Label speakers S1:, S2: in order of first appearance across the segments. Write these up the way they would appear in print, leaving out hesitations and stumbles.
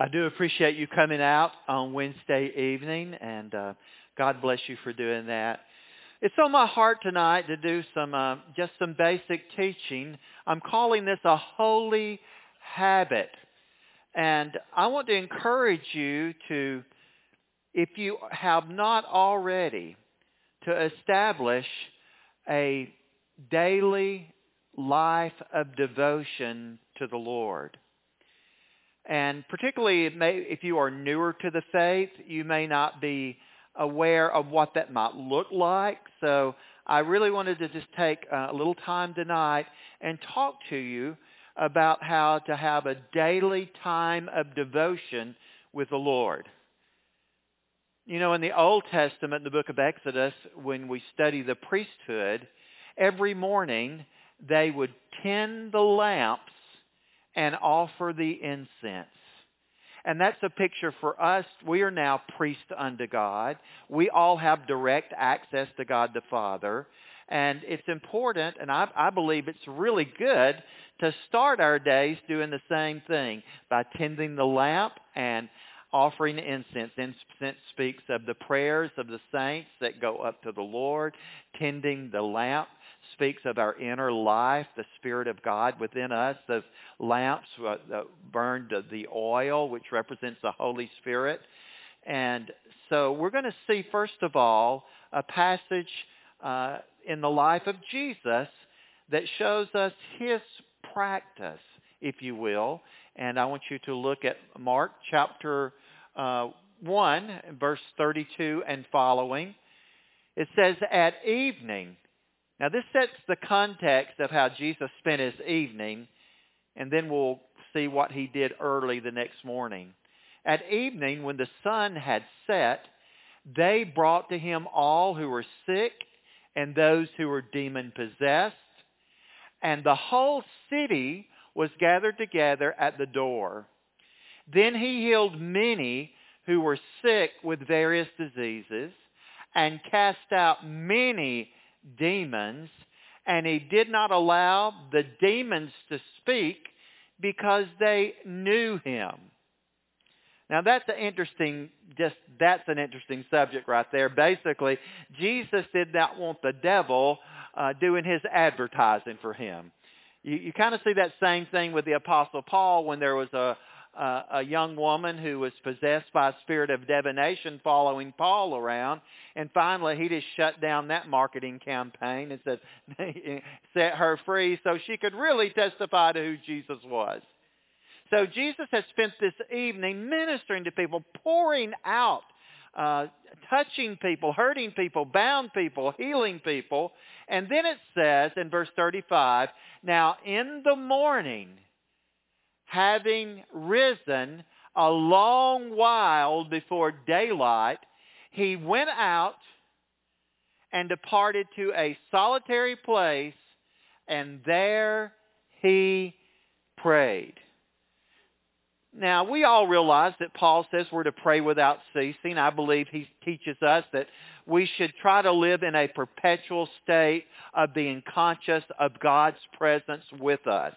S1: I do appreciate you coming out on Wednesday evening, and God bless you for doing that. It's on my heart tonight to do just some basic teaching. I'm calling this a holy habit, and I want to encourage you to, if you have not already, to establish a daily life of devotion to the Lord. And particularly if you are newer to the faith, you may not be aware of what that might look like. So I really wanted to just take a little time tonight and talk to you about how to have a daily time of devotion with the Lord. You know, in the Old Testament, in the book of Exodus, when we study the priesthood, every morning they would tend the lamps and offer the incense. And that's a picture for us. We are now priests unto God. We all have direct access to God the Father. And it's important, and I believe it's really good to start our days doing the same thing by tending the lamp and offering incense. Incense speaks of the prayers of the saints that go up to the Lord. Tending the lamp speaks of our inner life, the Spirit of God within us. Those lamps burned the oil, which represents the Holy Spirit. And so we're going to see, first of all, a passage in the life of Jesus that shows us his practice, if you will. And I want you to look at Mark chapter 1, verse 32 and following. It says, at evening. Now this sets the context of how Jesus spent his evening, and then we'll see what he did early the next morning. At evening, when the sun had set, they brought to him all who were sick and those who were demon-possessed, and the whole city was gathered together at the door. Then he healed many who were sick with various diseases and cast out many demons, and he did not allow the demons to speak because they knew him. Now that's an interesting subject right there. Basically, Jesus did not want the devil doing his advertising for him. You kind of see that same thing with the Apostle Paul when there was a young woman who was possessed by a spirit of divination following Paul around. And finally, he just shut down that marketing campaign and said, set her free so she could really testify to who Jesus was. So Jesus has spent this evening ministering to people, pouring out, touching people, hurting people, bound people, healing people. And then it says in verse 35, now in the morning, having risen a long while before daylight, he went out and departed to a solitary place, and there he prayed. Now, we all realize that Paul says we're to pray without ceasing. I believe he teaches us that we should try to live in a perpetual state of being conscious of God's presence with us.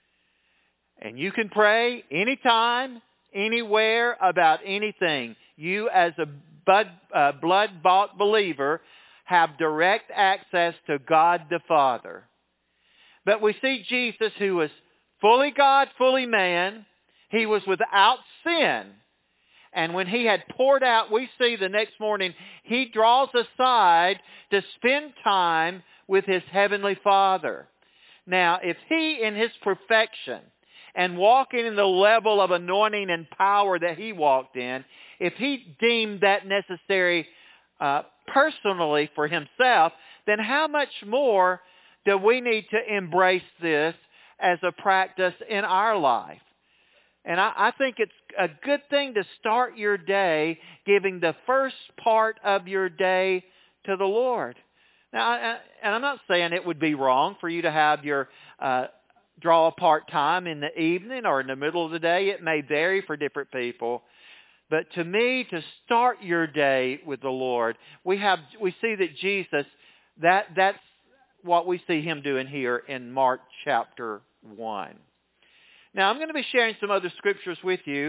S1: And you can pray anytime, anywhere, about anything. You as a blood-bought believer have direct access to God the Father. But we see Jesus, who was fully God, fully man. He was without sin. And when he had poured out, we see the next morning, he draws aside to spend time with his heavenly Father. Now, if he in his perfection and walking in the level of anointing and power that he walked in, if he deemed that necessary personally for himself, then how much more do we need to embrace this as a practice in our life? And I think it's a good thing to start your day giving the first part of your day to the Lord. Now, and I'm not saying it would be wrong for you to have your draw apart time in the evening or in the middle of the day. It may vary for different people. But to me, to start your day with the Lord, we see that Jesus, that's what we see him doing here in Mark chapter 1. Now, I'm going to be sharing some other scriptures with you,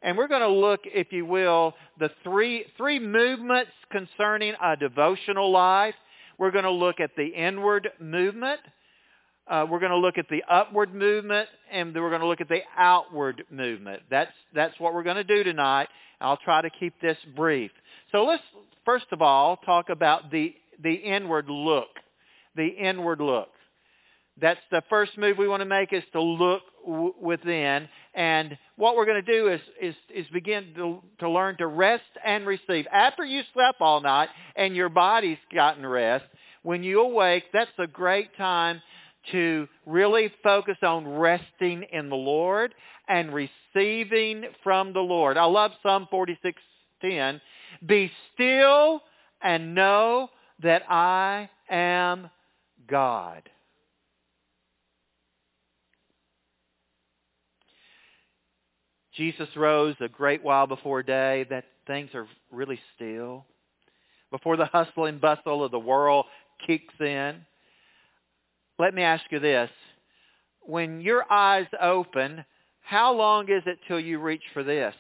S1: And we're going to look, if you will, the three movements concerning a devotional life. We're going to look at the inward movement. We're going to look at the upward movement, and then we're going to look at the outward movement. That's what we're going to do tonight. I'll try to keep this brief. So let's first of all talk about the inward look. The inward look. That's the first move we want to make, is to look within. And what we're going to do is begin to learn to rest and receive. After you slept all night and your body's gotten rest, when you awake, that's a great time to really focus on resting in the Lord and receiving from the Lord. I love Psalm 46:10. Be still and know that I am God. Jesus rose a great while before day that things are really still. Before the hustle and bustle of the world kicks in. Let me ask you this. When your eyes open, how long is it till you reach for this?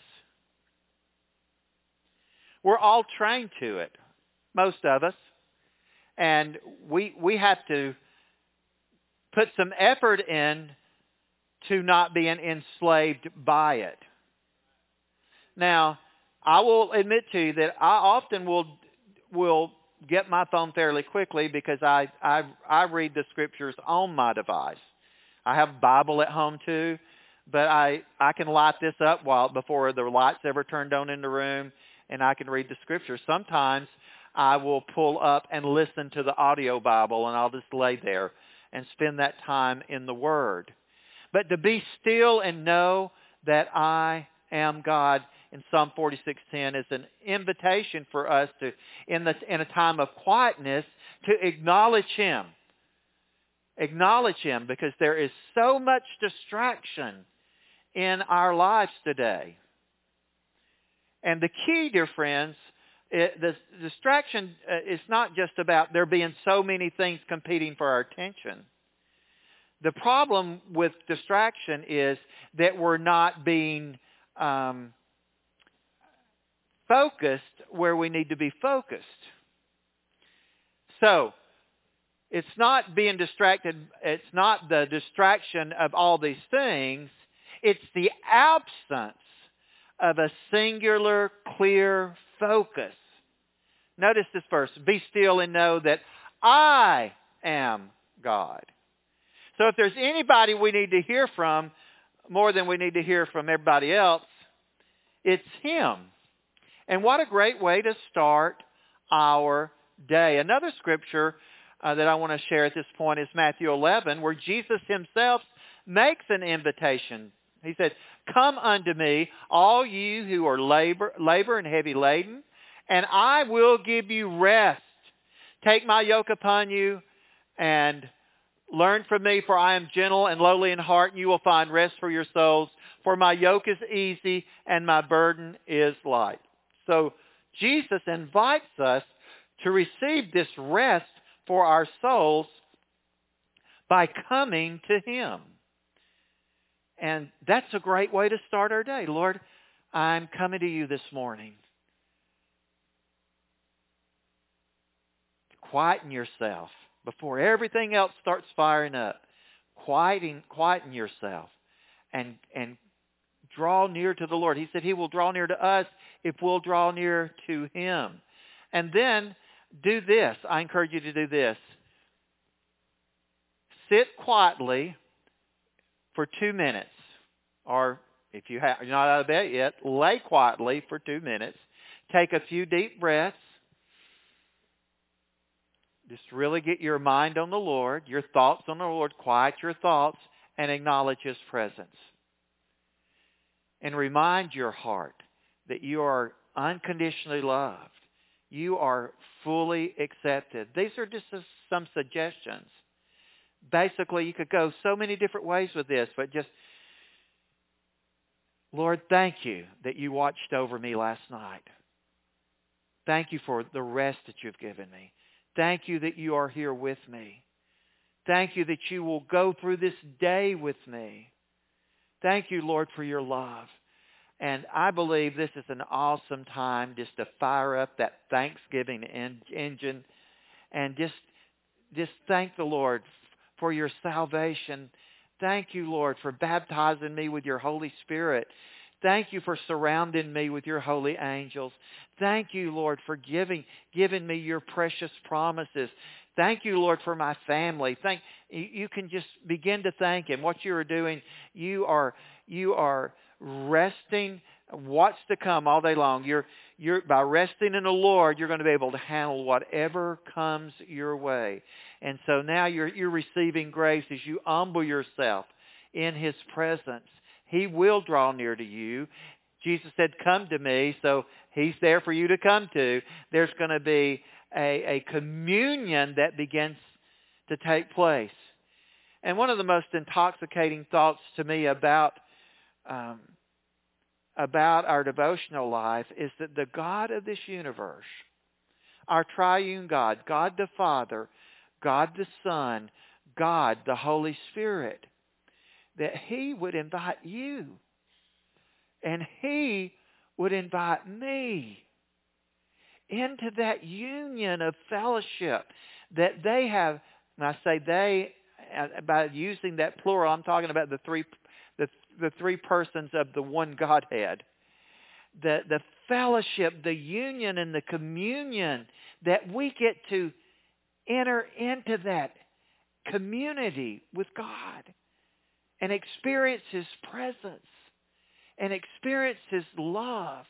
S1: We're all trained to it, most of us. And we have to put some effort in to not being enslaved by it. Now, I will admit to you that I often will get my phone fairly quickly because I read the scriptures on my device. I have a Bible at home too, but I can light this up before the lights ever turned on in the room, and I can read the scriptures. Sometimes I will pull up and listen to the audio Bible, and I'll just lay there and spend that time in the Word. But to be still and know that I am God in Psalm 46:10 is an invitation for us to, in a time of quietness, to acknowledge Him. Acknowledge Him, because there is so much distraction in our lives today. And the key, dear friends, the distraction is not just about there being so many things competing for our attention. The problem with distraction is that we're not being focused where we need to be focused. So, it's not being distracted, it's not the distraction of all these things, it's the absence of a singular, clear focus. Notice this verse, be still and know that I am God. So if there's anybody we need to hear from more than we need to hear from everybody else, it's Him. And what a great way to start our day. Another scripture that I want to share at this point is Matthew 11, where Jesus Himself makes an invitation. He said, come unto me, all you who are labor and heavy laden, and I will give you rest. Take my yoke upon you and learn from me, for I am gentle and lowly in heart, and you will find rest for your souls. For my yoke is easy and my burden is light. So Jesus invites us to receive this rest for our souls by coming to Him. And that's a great way to start our day. Lord, I'm coming to you this morning. Quieten yourself before everything else starts firing up. Quieten yourself and draw near to the Lord. He said He will draw near to us if we'll draw near to Him. And then do this. I encourage you to do this. Sit quietly for 2 minutes. Or if you're not out of bed yet, lay quietly for 2 minutes. Take a few deep breaths. Just really get your mind on the Lord, your thoughts on the Lord. Quiet your thoughts and acknowledge His presence. And remind your heart that you are unconditionally loved. You are fully accepted. These are just some suggestions. Basically, you could go so many different ways with this, but just, Lord, thank you that you watched over me last night. Thank you for the rest that you've given me. Thank you that you are here with me. Thank you that you will go through this day with me. Thank you, Lord, for your love. And I believe this is an awesome time just to fire up that Thanksgiving engine and just thank the Lord for your salvation. Thank you, Lord, for baptizing me with your Holy Spirit. Thank you for surrounding me with your holy angels. Thank you, Lord, for giving me your precious promises. Thank you, Lord, for my family. You can just begin to thank Him. What you are doing, you are resting what's to come all day long. You're by resting in the Lord, you're going to be able to handle whatever comes your way. And so now you're receiving grace as you humble yourself in His presence. He will draw near to you. Jesus said, "Come to me," so He's there for you to come to. There's going to be a communion that begins to take place. And one of the most intoxicating thoughts to me about our devotional life is that the God of this universe, our triune God, God the Father, God the Son, God the Holy Spirit, that He would invite you and He would invite me into that union of fellowship that they have. And I say they, by using that plural, I'm talking about the three persons of the one Godhead. The fellowship, the union, and the communion that we get to enter into that community with God and experience His presence and experience His love.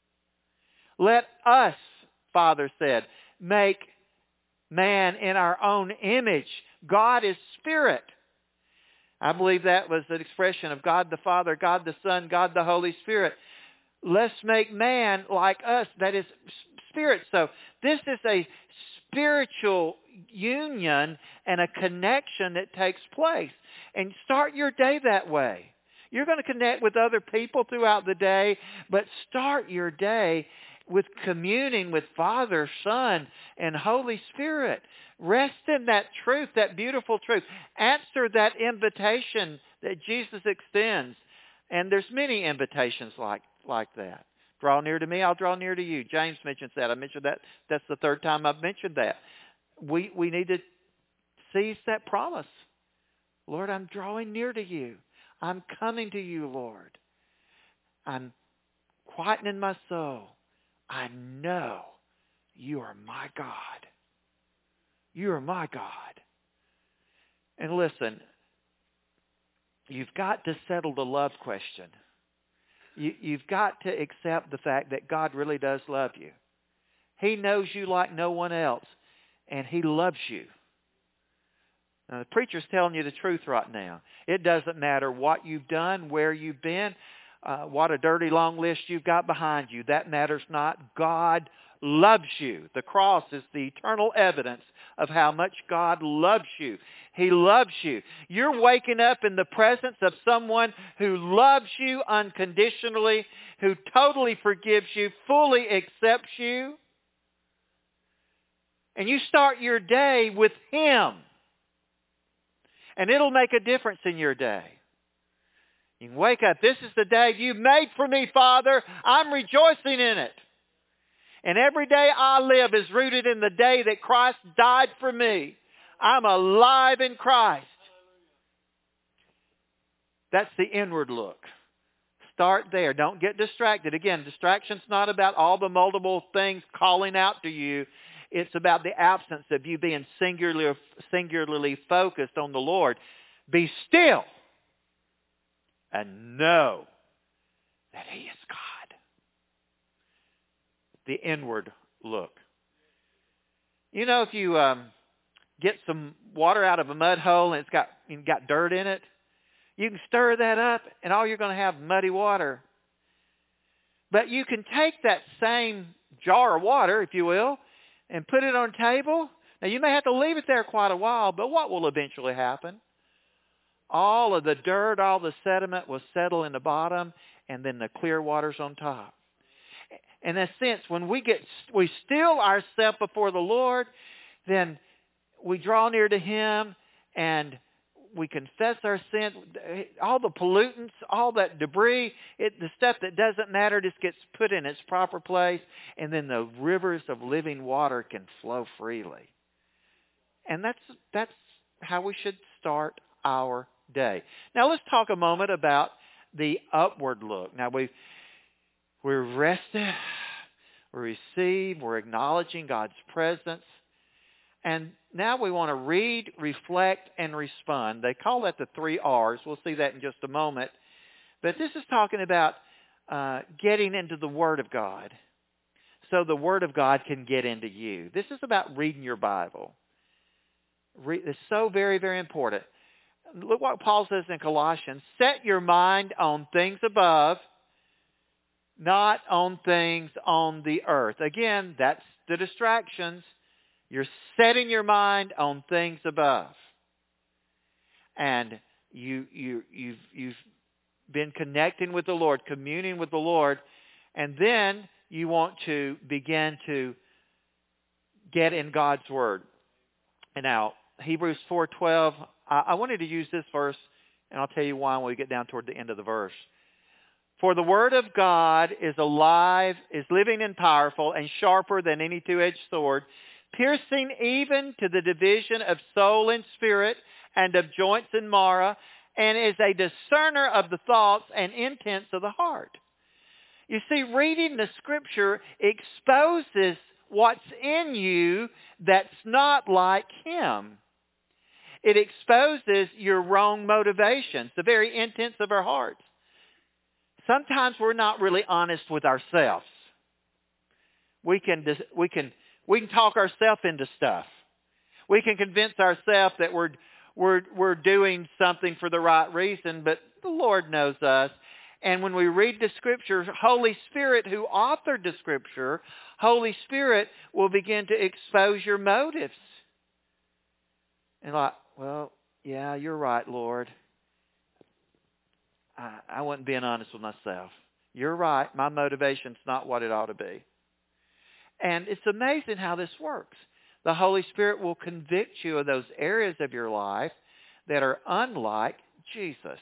S1: Let us, Father said, make man in our own image. God is spirit. I believe that was an expression of God the Father, God the Son, God the Holy Spirit. Let's make man like us, that is spirit. So this is a spiritual union and a connection that takes place. And start your day that way. You're going to connect with other people throughout the day, but start your day with communing with Father, Son, and Holy Spirit. Rest in that truth, that beautiful truth. Answer that invitation that Jesus extends. And there's many invitations like that. Draw near to me, I'll draw near to you. James mentions that. I mentioned that. That's the third time I've mentioned that. We need to seize that promise. Lord, I'm drawing near to you. I'm coming to you, Lord. I'm quietening my soul. I know you are my God. You are my God. And listen, you've got to settle the love question. You've got to accept the fact that God really does love you. He knows you like no one else, and He loves you. Now, the preacher's telling you the truth right now. It doesn't matter what you've done, where you've been, what a dirty long list you've got behind you. That matters not. God loves you. The cross is the eternal evidence of how much God loves you. He loves you. You're waking up in the presence of someone who loves you unconditionally, who totally forgives you, fully accepts you. And you start your day with Him. And it'll make a difference in your day. You can wake up. This is the day you've made for me, Father. I'm rejoicing in it. And every day I live is rooted in the day that Christ died for me. I'm alive in Christ. That's the inward look. Start there. Don't get distracted. Again, distraction's not about all the multiple things calling out to you. It's about the absence of you being singularly focused on the Lord. Be still and know that He is God. The inward look. You know, if you get some water out of a mud hole and it's got dirt in it, you can stir that up and all you're going to have is muddy water. But you can take that same jar of water, if you will, and put it on a table. Now, you may have to leave it there quite a while, but what will eventually happen? All of the dirt, all the sediment will settle in the bottom, and then the clear water's on top. In a sense, when we still ourselves before the Lord, then we draw near to Him, and we confess our sin, all the pollutants, all that debris, the stuff that doesn't matter just gets put in its proper place, and then the rivers of living water can flow freely. And that's how we should start our day. Now let's talk a moment about the upward look. Now we're rested, we receive, we're acknowledging God's presence. And now we want to read, reflect, and respond. They call that the 3 R's. We'll see that in just a moment. But this is talking about getting into the Word of God so the Word of God can get into you. This is about reading your Bible. It's so very, very important. Look what Paul says in Colossians. Set your mind on things above, not on things on the earth. Again, that's the distractions. You're setting your mind on things above. And you've been connecting with the Lord, communing with the Lord, and then you want to begin to get in God's Word. And now, Hebrews 4:12, I wanted to use this verse, and I'll tell you why when we get down toward the end of the verse. For the Word of God is alive, is living and powerful, and sharper than any two-edged sword, piercing even to the division of soul and spirit and of joints and marrow, and is a discerner of the thoughts and intents of the heart. You see, reading the Scripture exposes what's in you that's not like Him. It exposes your wrong motivations, the very intents of our hearts. Sometimes we're not really honest with ourselves. We can talk ourselves into stuff. We can convince ourselves that we're doing something for the right reason, but the Lord knows us. And when we read the Scripture, Holy Spirit, who authored the Scripture, Holy Spirit will begin to expose your motives. And like, well, yeah, you're right, Lord. I wasn't being honest with myself. You're right. My motivation's not what it ought to be. And it's amazing how this works. The Holy Spirit will convict you of those areas of your life that are unlike Jesus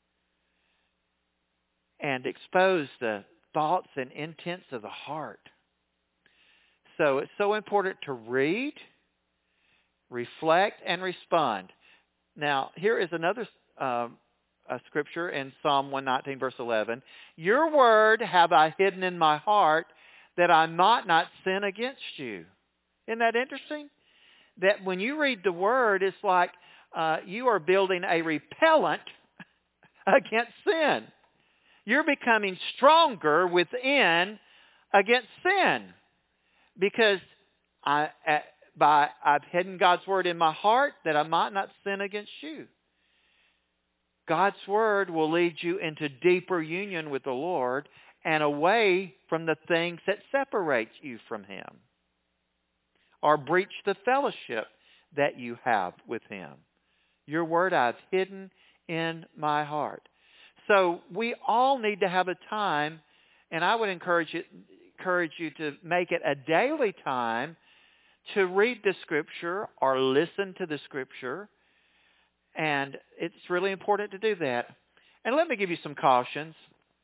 S1: and expose the thoughts and intents of the heart. So it's so important to read, reflect, and respond. Now, here is another a scripture in Psalm 119, verse 11. Your word have I hidden in my heart that I might not sin against you. Isn't that interesting? That when you read the word, it's like you are building a repellent against sin. You're becoming stronger within against sin because I've hidden God's word in my heart that I might not sin against you. God's word will lead you into deeper union with the Lord and away from the things that separate you from Him or breach the fellowship that you have with Him. Your word I've hidden in my heart. So we all need to have a time, and I would encourage you to make it a daily time to read the Scripture or listen to the Scripture. And it's really important to do that. And let me give you some cautions.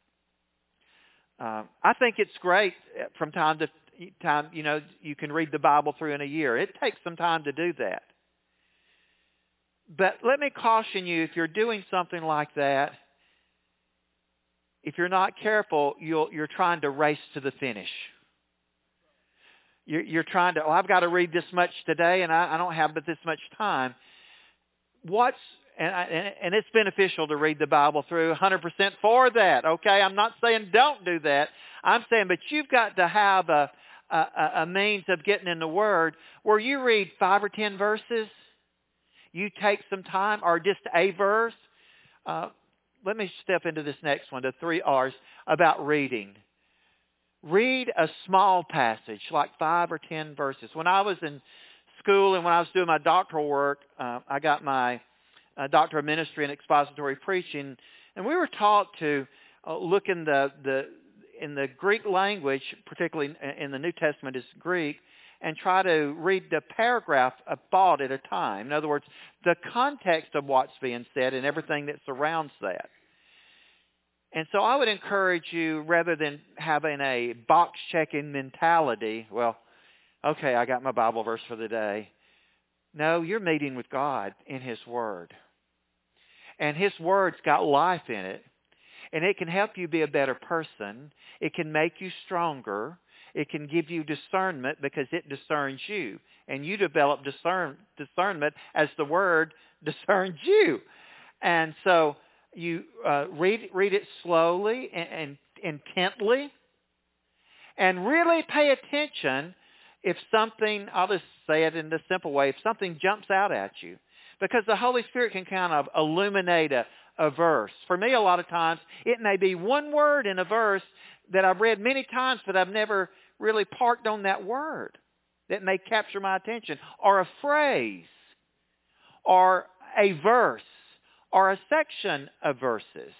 S1: I think it's great from time to time, you can read the Bible through in a year. It takes some time to do that. But let me caution you, if you're doing something like that, if you're not careful, you're trying to race to the finish. You're trying to, I've got to read this much today, and I don't have but this much time. And it's beneficial to read the Bible through 100% for that, okay? I'm not saying don't do that. I'm saying, but you've got to have a means of getting in the Word where you read 5 or 10 verses. You take some time, or just a verse. Let me step into this next one, the 3 R's, about reading. Read a small passage, like 5 or 10 verses. When I was in school and when I was doing my doctoral work, I got my Doctor of Ministry and Expository Preaching, and we were taught to look in the Greek language, particularly in the New Testament is Greek, and try to read the paragraph of thought at a time. In other words, the context of what's being said and everything that surrounds that. And so I would encourage you, rather than having a box-checking mentality, well, okay, I got my Bible verse for the day. No, you're meeting with God in His Word. And His Word's got life in it. And it can help you be a better person. It can make you stronger. It can give you discernment because it discerns you. And you develop discernment as the Word discerns you. And so you read it slowly and intently. And really pay attention if something, I'll just say it in a simple way, if something jumps out at you. Because the Holy Spirit can kind of illuminate a verse. For me, a lot of times, it may be one word in a verse that I've read many times, but I've never really parked on that word that may capture my attention. Or a phrase, or a verse, or a section of verses.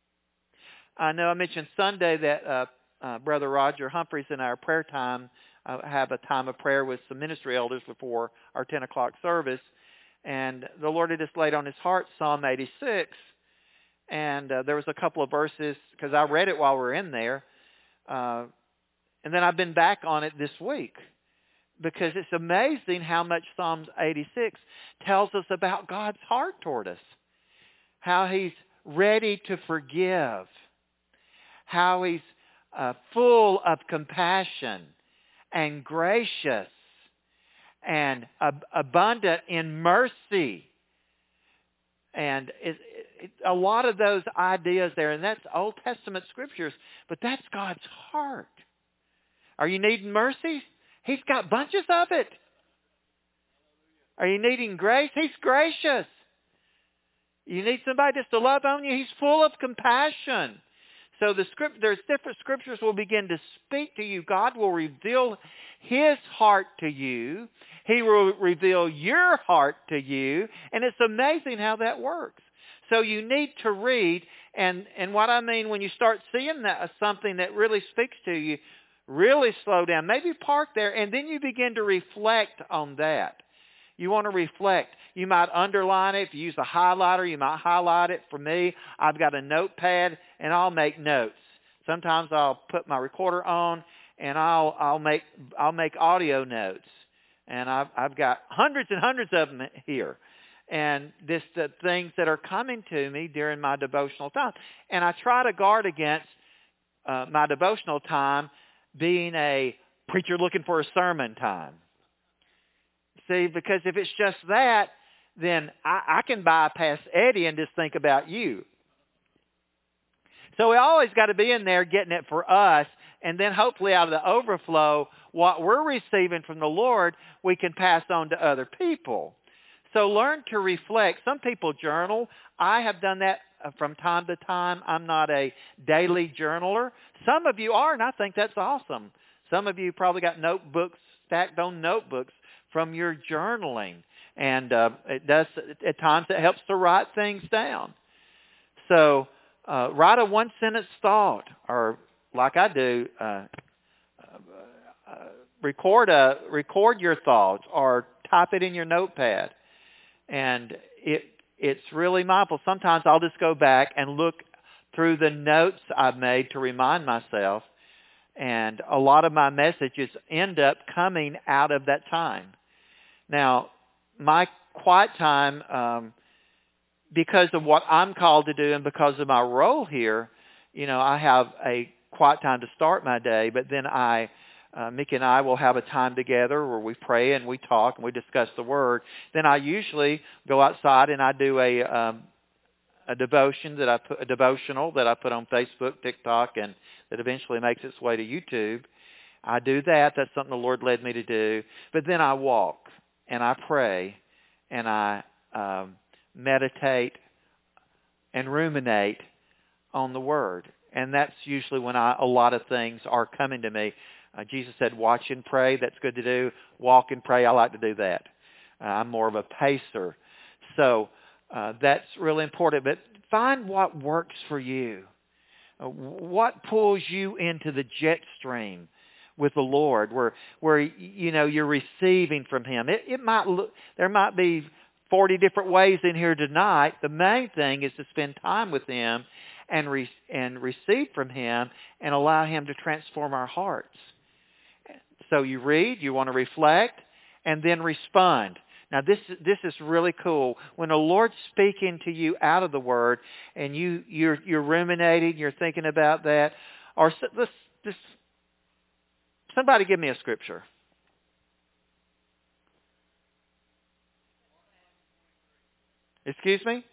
S1: I know I mentioned Sunday that Brother Roger Humphreys in our prayer time have a time of prayer with some ministry elders before our 10 o'clock service. And the Lord had just laid on his heart Psalm 86. And there was a couple of verses, because I read it while we were in there. And then I've been back on it this week. Because it's amazing how much Psalms 86 tells us about God's heart toward us. How He's ready to forgive. How He's full of compassion and gracious and abundant in mercy. And a lot of those ideas there, and that's Old Testament scriptures, but that's God's heart. Are you needing mercy? He's got bunches of it. Are you needing grace? He's gracious. You need somebody just to love on you? He's full of compassion. So there's different scriptures will begin to speak to you. God will reveal His heart to you. He will reveal your heart to you. And it's amazing how that works. So you need to read. And what I mean, when you start seeing something that really speaks to you, really slow down. Maybe park there, and then you begin to reflect on that. You want to reflect. You might underline it. If you use a highlighter, you might highlight it. For me, I've got a notepad, and I'll make notes. Sometimes I'll put my recorder on, and I'll make audio notes. And I've got hundreds and hundreds of them here. And this the things that are coming to me during my devotional time. And I try to guard against my devotional time being a preacher looking for a sermon time. See, because if it's just that, then I can bypass Eddie and just think about you. So we always got to be in there getting it for us, and then hopefully out of the overflow, what we're receiving from the Lord, we can pass on to other people. So learn to reflect. Some people journal. I have done that from time to time. I'm not a daily journaler. Some of you are, and I think that's awesome. Some of you probably got notebooks, stacked on notebooks from your journaling. And it does, at times it helps to write things down. So write a one-sentence thought, or like I do, record your thoughts, or type it in your notepad. And it's really mindful. Sometimes I'll just go back and look through the notes I've made to remind myself. And a lot of my messages end up coming out of that time. Now, my quiet time, because of what I'm called to do and because of my role here, I have a quiet time to start my day, but then Mickey and I will have a time together where we pray and we talk and we discuss the Word. Then I usually go outside and I do a devotional that I put on Facebook, TikTok, and that eventually makes its way to YouTube. I do that. That's something the Lord led me to do. But then I walk and I pray and I meditate and ruminate on the Word. And that's usually when a lot of things are coming to me. Jesus said, watch and pray. That's good to do. Walk and pray. I like to do that. I'm more of a pacer. So that's really important. But find what works for you. What pulls you into the jet stream? with the Lord, where you're receiving from Him. There might be 40 different ways in here tonight. The main thing is to spend time with Him and receive from Him and allow Him to transform our hearts. So you read, you want to reflect, and then respond. Now this is really cool. When the Lord's speaking to you out of the Word, and you're ruminating, you're thinking about that, or somebody give me a scripture. Excuse me?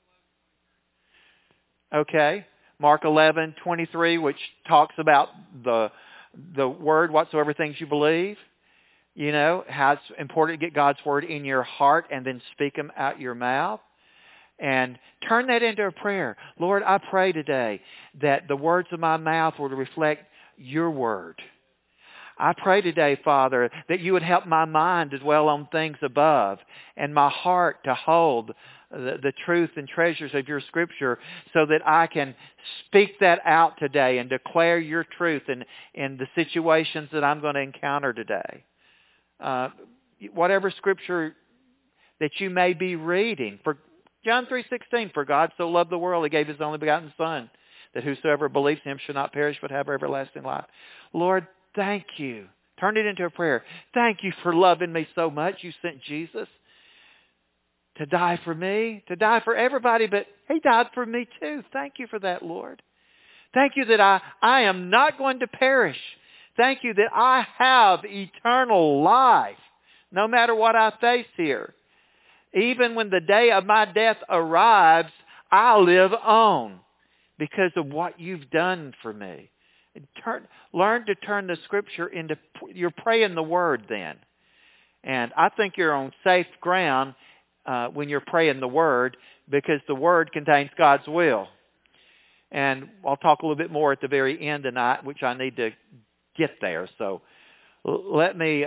S1: Okay. Mark 11:23, which talks about the Word, whatsoever things you believe. How it's important to get God's Word in your heart and then speak them out your mouth. And turn that into a prayer. Lord, I pray today that the words of my mouth will reflect your Word. I pray today, Father, that you would help my mind to dwell on things above and my heart to hold the truth and treasures of your Scripture so that I can speak that out today and declare your truth in the situations that I'm going to encounter today. Whatever Scripture that you may be reading. For John 3:16, for God so loved the world, He gave His only begotten Son, that whosoever believes in Him should not perish but have everlasting life. Lord, thank you. Turn it into a prayer. Thank you for loving me so much. You sent Jesus to die for me, to die for everybody, but He died for me too. Thank you for that, Lord. Thank you that I am not going to perish. Thank you that I have eternal life, no matter what I face here. Even when the day of my death arrives, I live on because of what you've done for me. Learn to turn the Scripture into, you're praying the Word then. And I think you're on safe ground when you're praying the Word, because the Word contains God's will. And I'll talk a little bit more at the very end tonight, which I need to get there. So let me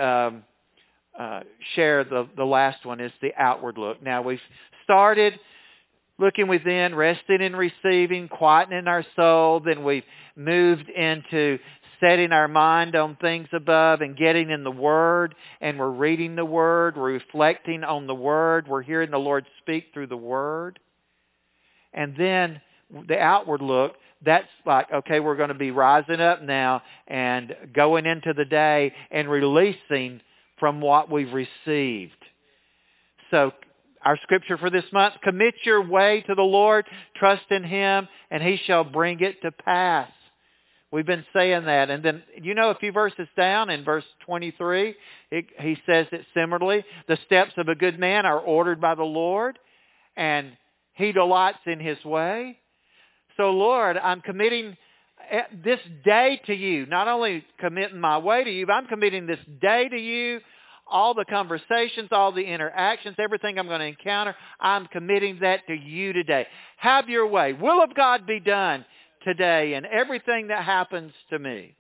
S1: share the last one, is the outward look. Now we've started looking within, resting and receiving, quietening our soul. Then we've moved into setting our mind on things above and getting in the Word. And we're reading the Word. We're reflecting on the Word. We're hearing the Lord speak through the Word. And then the outward look, that's like, okay, we're going to be rising up now and going into the day and releasing from what we've received. So our scripture for this month, commit your way to the Lord, trust in Him, and He shall bring it to pass. We've been saying that. And then, a few verses down in verse 23, he says it similarly. The steps of a good man are ordered by the Lord, and He delights in His way. So, Lord, I'm committing this day to you. Not only committing my way to you, but I'm committing this day to you. All the conversations, all the interactions, everything I'm going to encounter, I'm committing that to you today. Have your way. Will of God be done today in everything that happens to me.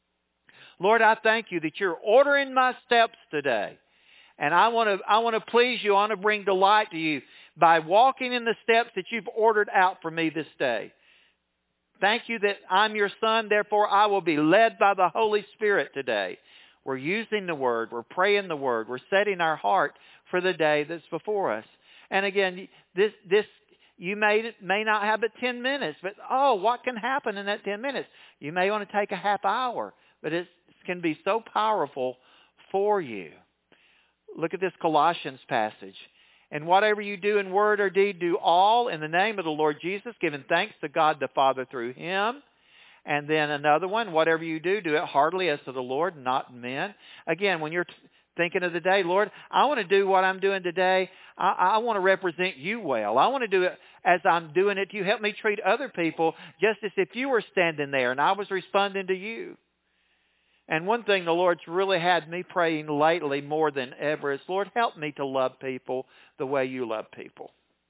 S1: Lord, I thank you that you're ordering my steps today. And I want to please you. I want to bring delight to you by walking in the steps that you've ordered out for me this day. Thank you that I'm your son, therefore I will be led by the Holy Spirit today. We're using the Word. We're praying the Word. We're setting our heart for the day that's before us. And again, this you may not have but 10 minutes, but what can happen in that 10 minutes? You may want to take a half hour, but it can be so powerful for you. Look at this Colossians passage. And whatever you do in word or deed, do all in the name of the Lord Jesus, giving thanks to God the Father through Him. And then another one, whatever you do, do it heartily as to the Lord, not men. Again, when you're thinking of the day, Lord, I want to do what I'm doing today. I want to represent you well. I want to do it as I'm doing it to you. Help me treat other people just as if you were standing there and I was responding to you. And one thing the Lord's really had me praying lately more than ever is, Lord, help me to love people the way you love people.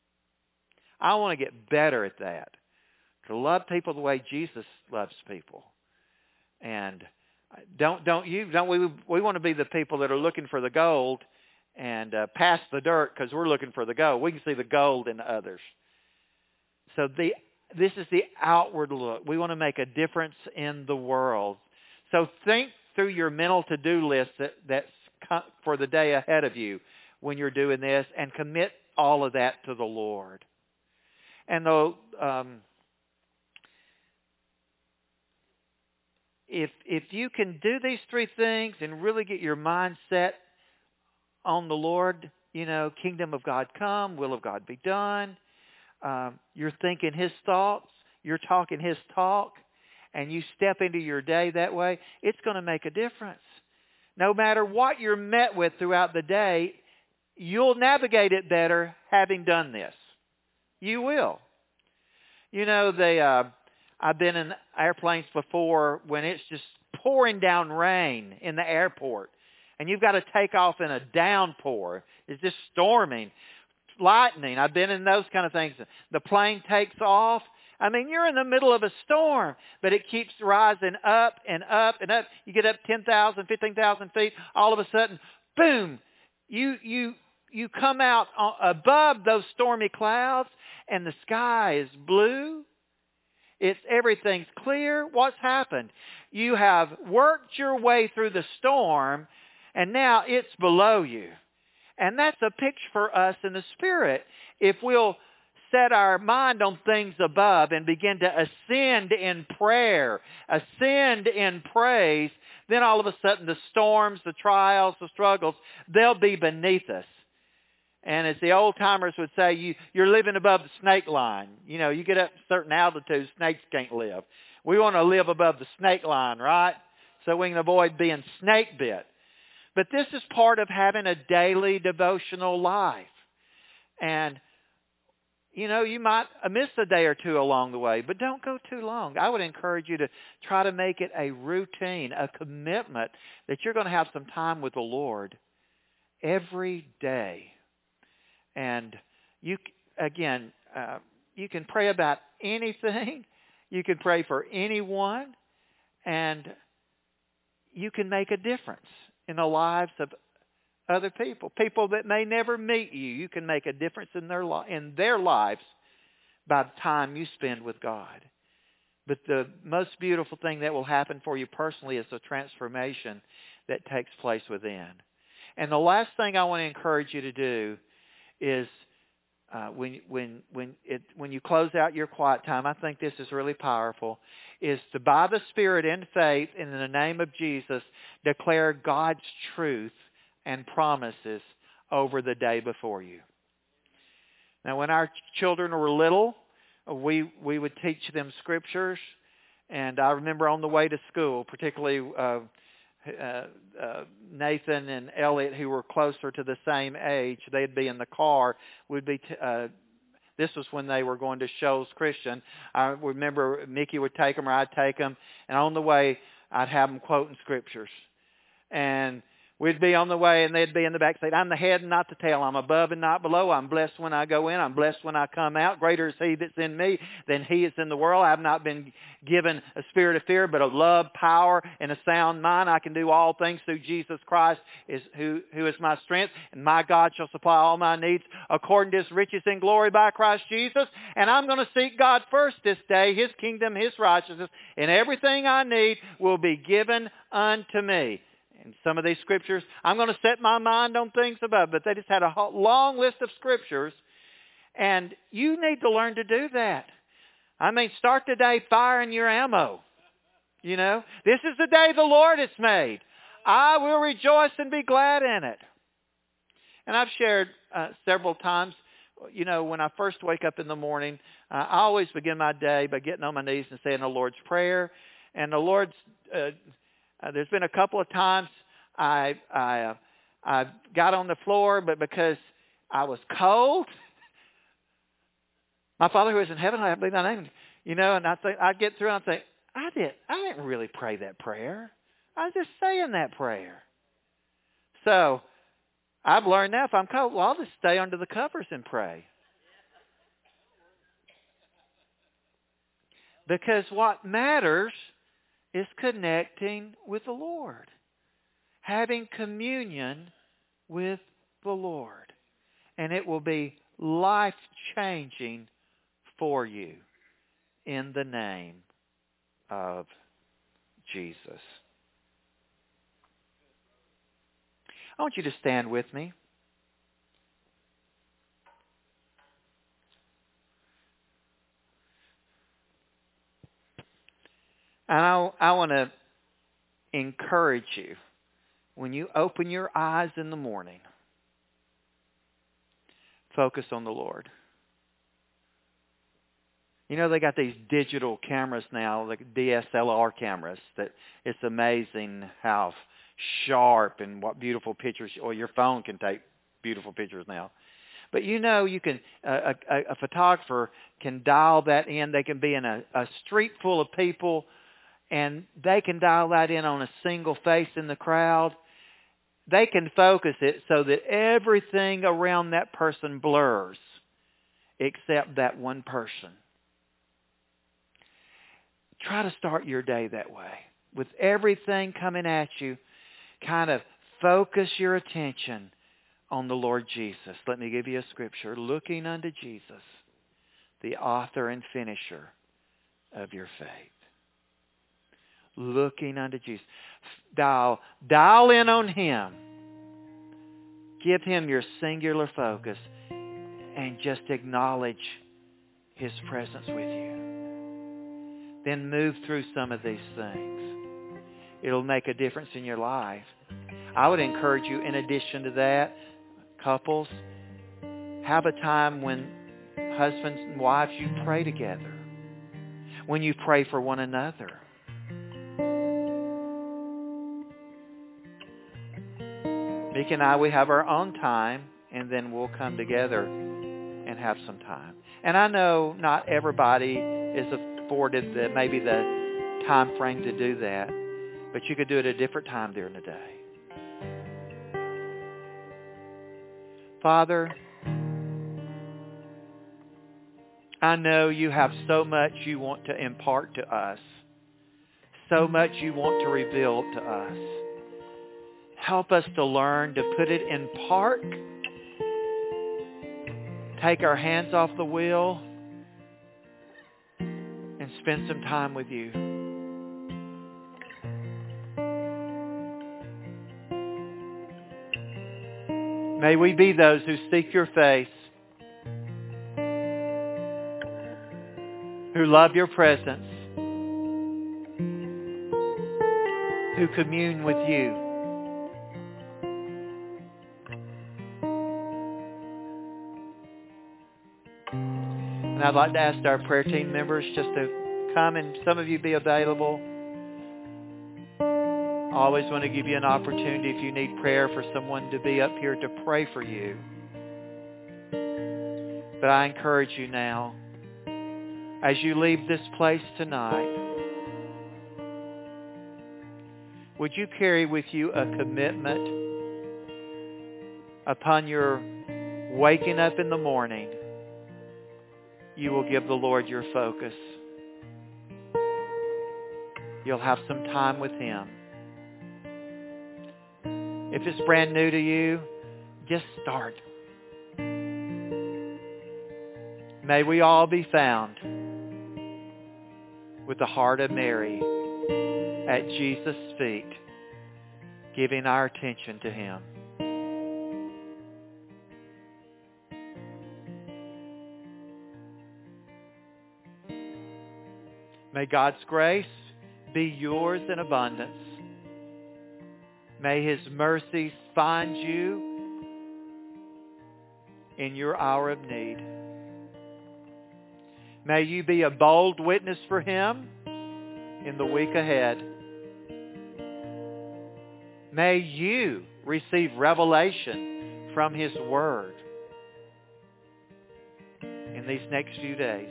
S1: I want to get better at that. To love people the way Jesus loves people. And don't we want to be the people that are looking for the gold and pass the dirt because we're looking for the gold. We can see the gold in others. So this is the outward look. We want to make a difference in the world. So think through your mental to-do list that's for the day ahead of you when you're doing this, and commit all of that to the Lord. And if you can do these three things and really get your mind set on the Lord, kingdom of God come, will of God be done. You're thinking His thoughts, you're talking His talk, and you step into your day that way, it's going to make a difference. No matter what you're met with throughout the day, you'll navigate it better having done this. You will. I've been in airplanes before when it's just pouring down rain in the airport, and you've got to take off in a downpour. It's just storming, lightning. I've been in those kind of things. The plane takes off. I mean, you're in the middle of a storm, but it keeps rising up and up and up. You get up 10,000, 15,000 feet. All of a sudden, boom, you come out above those stormy clouds, and the sky is blue. Everything's clear. What's happened? You have worked your way through the storm, and now it's below you. And that's a picture for us in the Spirit. If we'll set our mind on things above and begin to ascend in prayer, ascend in praise, then all of a sudden the storms, the trials, the struggles, they'll be beneath us. And as the old-timers would say, you're living above the snake line. You get up to certain altitudes, snakes can't live. We want to live above the snake line, right? So we can avoid being snake bit. But this is part of having a daily devotional life. And, you might miss a day or two along the way, but don't go too long. I would encourage you to try to make it a routine, a commitment that you're going to have some time with the Lord every day. And you can pray about anything. You can pray for anyone. And you can make a difference in the lives of other people. People that may never meet you. You can make a difference in their lives by the time you spend with God. But the most beautiful thing that will happen for you personally is the transformation that takes place within. And the last thing I want to encourage you to do is when you close out your quiet time, I think this is really powerful, is to, by the Spirit in faith and in the name of Jesus, declare God's truth and promises over the day before you. Now, when our children were little, we would teach them scriptures, and I remember on the way to school, particularly Nathan and Elliot, who were closer to the same age, they'd be in the car. This was when they were going to Shoals Christian. I remember Mickey would take them or I'd take them, and on the way I'd have them quoting scriptures. And we'd be on the way, and they'd be in the back seat. I'm the head and not the tail. I'm above and not below. I'm blessed when I go in. I'm blessed when I come out. Greater is He that's in me than he is in the world. I have not been given a spirit of fear, but of love, power, and a sound mind. I can do all things through Jesus Christ, who is my strength. And my God shall supply all my needs according to His riches in glory by Christ Jesus. And I'm going to seek God first this day, His kingdom, His righteousness, and everything I need will be given unto me. In some of these scriptures, I'm going to set my mind on things above. But they just had a long list of scriptures. And you need to learn to do that. I mean, start the day firing your ammo. This is the day the Lord has made. I will rejoice and be glad in it. And I've shared several times, when I first wake up in the morning, I always begin my day by getting on my knees and saying the Lord's Prayer. And the Lord's... there's been a couple of times I got on the floor, but because I was cold, my Father who is in heaven, I believe thy name. And I'd get through and I'd say, I didn't really pray that prayer. I was just saying that prayer. So I've learned now if I'm cold, well, I'll just stay under the covers and pray. Because what matters is connecting with the Lord. Having communion with the Lord. And it will be life-changing for you in the name of Jesus. I want you to stand with me. And I want to encourage you, when you open your eyes in the morning, focus on the Lord. You know, they got these digital cameras now, like DSLR cameras, that it's amazing how sharp and what beautiful pictures, or your phone can take beautiful pictures now. But you know, you can a photographer can dial that in. They can be in a street full of people, and they can dial that in on a single face in the crowd. They can focus it so that everything around that person blurs except that one person. Try to start your day that way. With everything coming at you, kind of focus your attention on the Lord Jesus. Let me give you a scripture. Looking unto Jesus, the author and finisher of your faith. Looking unto Jesus. Dial in on Him. Give Him your singular focus and just acknowledge His presence with you. Then move through some of these things. It'll make a difference in your life. I would encourage you, in addition to that, couples, have a time when husbands and wives, you pray together. When you pray for one another. Mick and I, we have our own time, and then we'll come together and have some time. And I know not everybody is afforded maybe the time frame to do that, but you could do it at a different time during the day. Father, I know you have so much you want to impart to us, so much you want to reveal to us. Help us to learn to put it in park, take our hands off the wheel, and spend some time with you. May we be those who seek your face, who love your presence, who commune with you. And I'd like to ask our prayer team members just to come, and some of you be available. I always want to give you an opportunity, if you need prayer, for someone to be up here to pray for you. But I encourage you now, as you leave this place tonight, would you carry with you a commitment upon your waking up in the morning? You will give the Lord your focus. You'll have some time with Him. If it's brand new to you, just start. May we all be found with the heart of Mary at Jesus' feet, giving our attention to Him. May God's grace be yours in abundance. May His mercies find you in your hour of need. May you be a bold witness for Him in the week ahead. May you receive revelation from His Word in these next few days.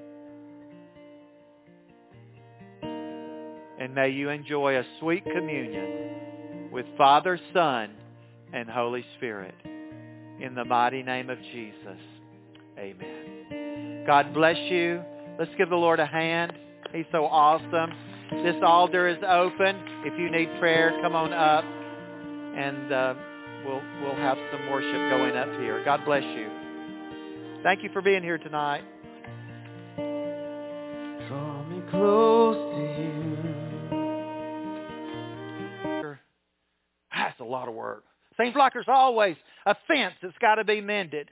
S1: And may you enjoy a sweet communion with Father, Son, and Holy Spirit. In the mighty name of Jesus. Amen. God bless you. Let's give the Lord a hand. He's so awesome. This altar is open. If you need prayer, come on up, and we'll have some worship going up here. God bless you. Thank you for being here tonight.
S2: Draw me close to you.
S1: That's a lot of work. Seems like there's always a fence that's got to be mended.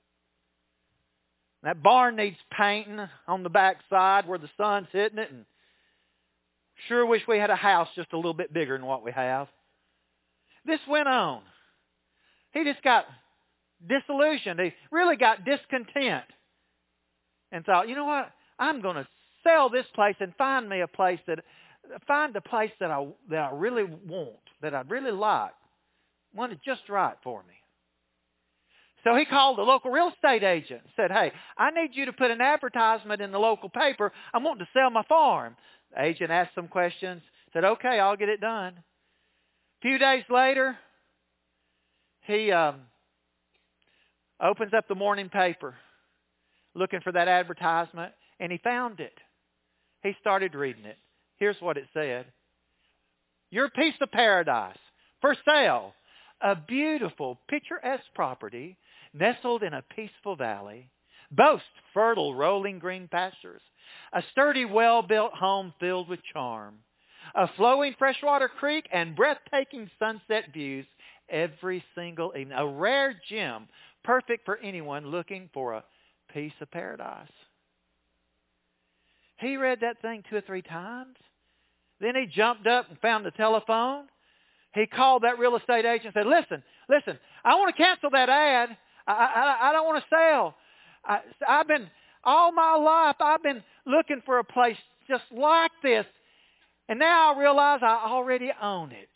S1: That barn needs painting on the back side where the sun's hitting it. And sure wish we had a house just a little bit bigger than what we have. This went on. He just got disillusioned. He really got discontent. And thought, you know what? I'm going to sell this place and find a place that I really want, that I'd really like. One is just right for me. So he called the local real estate agent and said, hey, I need you to put an advertisement in the local paper. I'm wanting to sell my farm. The agent asked some questions, said, okay, I'll get it done. A few days later, he opens up the morning paper looking for that advertisement, and he found it. He started reading it. Here's what it said. Your piece of paradise for sale. A beautiful, picturesque property nestled in a peaceful valley, boasts fertile, rolling green pastures, a sturdy, well-built home filled with charm, a flowing freshwater creek, and breathtaking sunset views every single evening. A rare gem, perfect for anyone looking for a piece of paradise. He read that thing 2 or 3 times. Then he jumped up and found the telephone. He called that real estate agent and said, listen, I want to cancel that ad. I don't want to sell. All my life, I've been looking for a place just like this. And now I realize I already own it.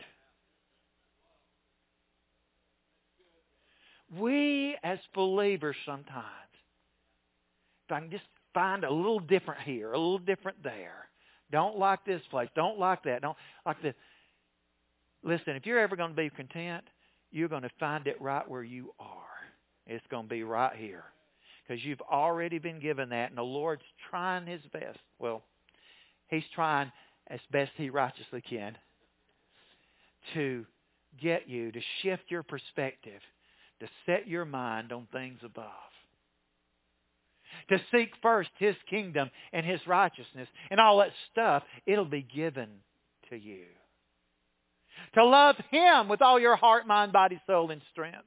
S1: We as believers sometimes, if I can just find a little different here, a little different there. Don't like this place. Don't like that. Don't like this. Listen, if you're ever going to be content, you're going to find it right where you are. It's going to be right here. Because you've already been given that, and the Lord's trying His best. Well, He's trying as best He righteously can to get you to shift your perspective, to set your mind on things above. To seek first His kingdom and His righteousness and all that stuff, it'll be given to you. To love Him with all your heart, mind, body, soul, and strength.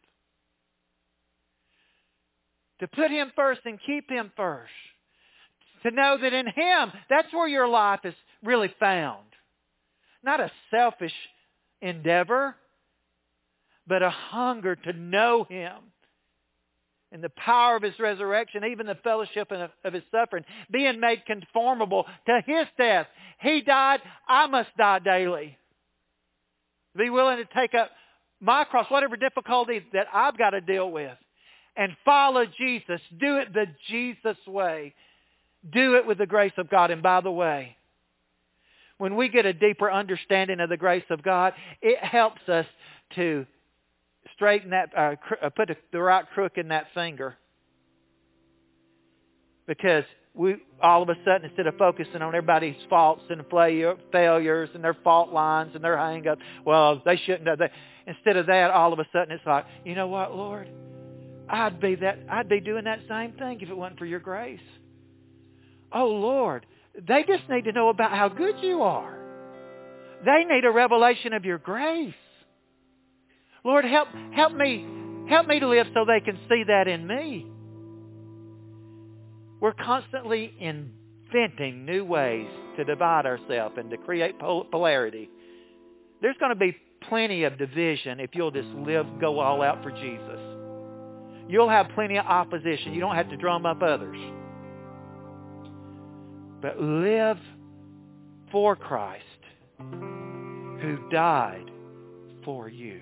S1: To put Him first and keep Him first. To know that in Him, that's where your life is really found. Not a selfish endeavor, but a hunger to know Him. And the power of His resurrection, even the fellowship of His suffering, being made conformable to His death. He died, I must die daily. Be willing to take up my cross, whatever difficulty that I've got to deal with, and follow Jesus. Do it the Jesus way. Do it with the grace of God. And by the way, when we get a deeper understanding of the grace of God, it helps us to straighten that, put the right crook in that finger. Because we all of a sudden, instead of focusing on everybody's faults and failures and their fault lines and their hang-ups, well, they shouldn't have that. Instead of that, all of a sudden it's like, you know what, Lord? I'd be doing that same thing if it wasn't for your grace. Oh, Lord, they just need to know about how good you are. They need a revelation of your grace. Lord, help me to live so they can see that in me. We're constantly inventing new ways to divide ourselves and to create polarity. There's going to be plenty of division if you'll just go all out for Jesus. You'll have plenty of opposition. You don't have to drum up others. But live for Christ, who died for you.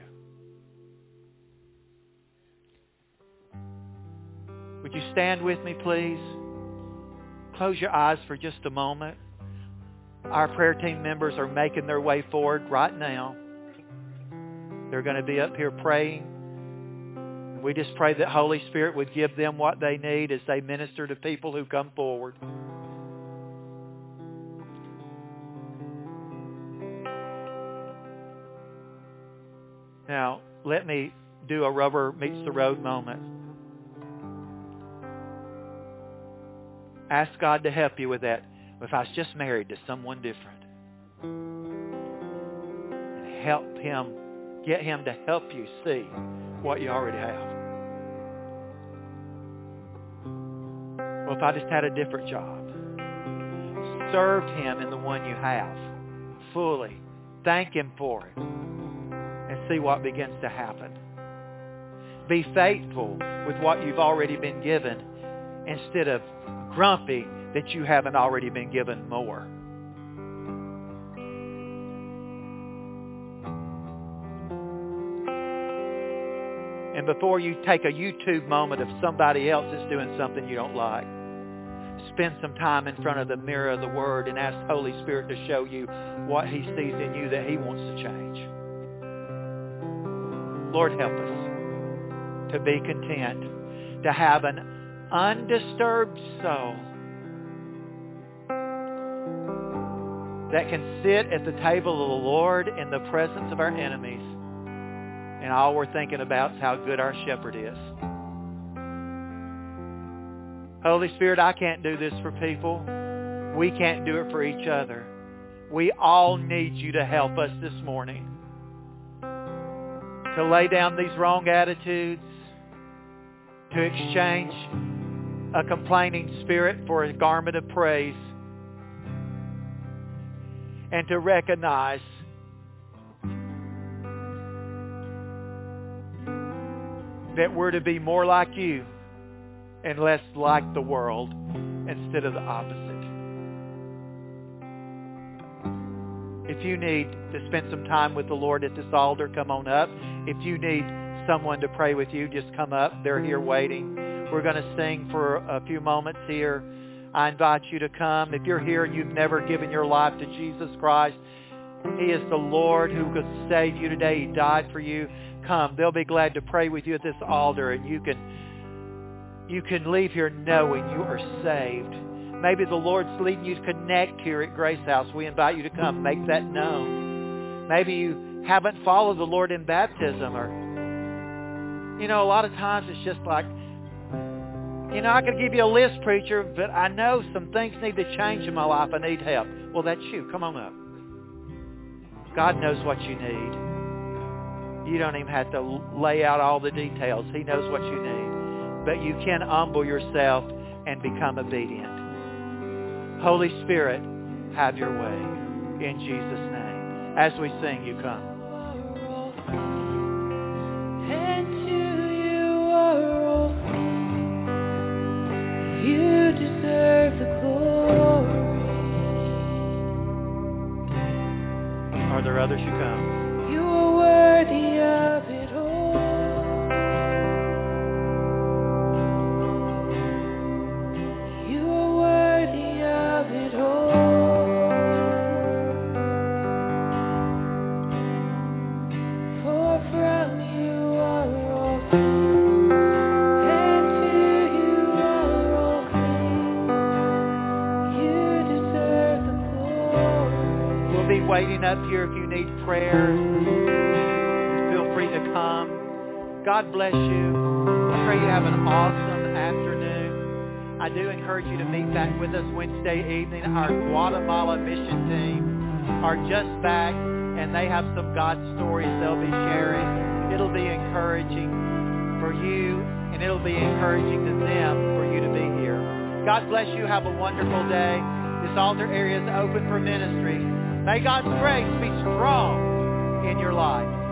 S1: Would you stand with me, please? Close your eyes for just a moment. Our prayer team members are making their way forward right now. They're going to be up here praying. We just pray that Holy Spirit would give them what they need as they minister to people who come forward. Now, let me do a rubber meets the road moment. Ask God to help you with that. If I was just married to someone different, and help Him Get Him to help you see what you already have. Well, if I just had a different job, served Him in the one you have fully, thank Him for it, and see what begins to happen. Be faithful with what you've already been given instead of grumpy that you haven't already been given more. And before you take a YouTube moment of somebody else that's doing something you don't like, spend some time in front of the mirror of the Word and ask Holy Spirit to show you what He sees in you that He wants to change. Lord, help us to be content, to have an undisturbed soul that can sit at the table of the Lord in the presence of our enemies, and all we're thinking about is how good our shepherd is. Holy Spirit, I can't do this for people. We can't do it for each other. We all need you to help us this morning to lay down these wrong attitudes, to exchange a complaining spirit for a garment of praise, and to recognize that we're to be more like you and less like the world instead of the opposite. If you need to spend some time with the Lord at this altar, come on up. If you need someone to pray with you, just come up. They're here waiting. We're going to sing for a few moments here. I invite you to come. If you're here and you've never given your life to Jesus Christ, He is the Lord who could save you today. He died for you. Come. They'll be glad to pray with you at this altar, and you can leave here knowing you are saved. Maybe the Lord's leading you to connect here at Grace House. We invite you to come. Make that known. Maybe you haven't followed the Lord in baptism, or, a lot of times it's just like, I could give you a list, preacher, but I know some things need to change in my life. I need help. Well, that's you. Come on up. God knows what you need. You don't even have to lay out all the details. He knows what you need. But you can humble yourself and become obedient. Holy Spirit, have your way. In Jesus' name. As we sing, you come.
S2: And to you are all things. You deserve the glory.
S1: Are there others who come?
S2: You are worthy of it all. You are worthy of it all. For from you are all things, and to you are all things. You deserve the glory.
S1: We'll be waiting up here if you need prayer. Feel free to come. God bless you. I pray you have an awesome afternoon. I do encourage you to meet back with us Wednesday evening. Our Guatemala mission team are just back, and they have some God stories they'll be sharing. It'll be encouraging for you, and it'll be encouraging to them for you to be here. God bless you. Have a wonderful day. This altar area is open for ministry. May God's grace be strong in your life.